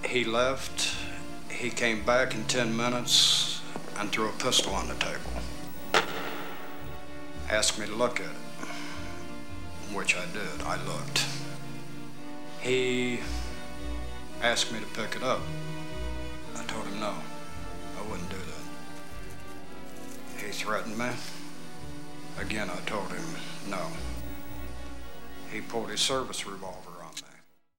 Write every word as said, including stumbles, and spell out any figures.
He left. He came back in ten minutes and threw a pistol on the table. Asked me to look at it, which I did. I looked. He asked me to pick it up. I told him no, I wouldn't do that. He threatened me. Again, I told him no. He pulled his service revolver